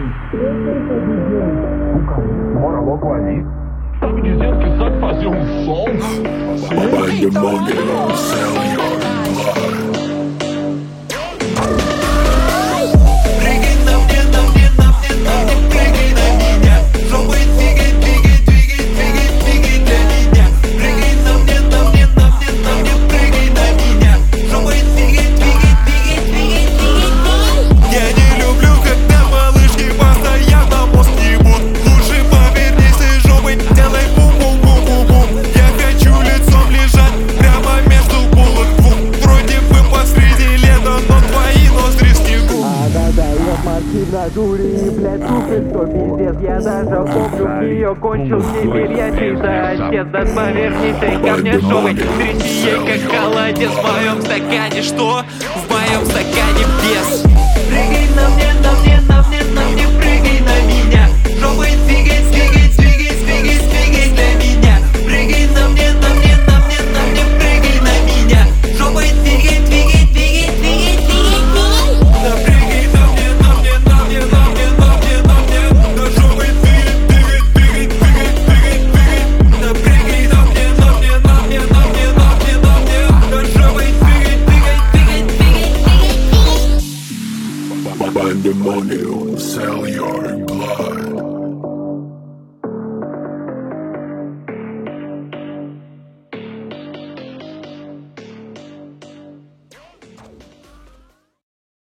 Bora logo ali. Tá me dizendo que sabe fazer um som? Sim, então на дуре и, блядь, супер, что пиздец. Я даже помню, в нее кончил теперь я чисто отец. Да повернись ко мне, шовы, тряси ей как холодец. В моем стакане что? В моем стакане без.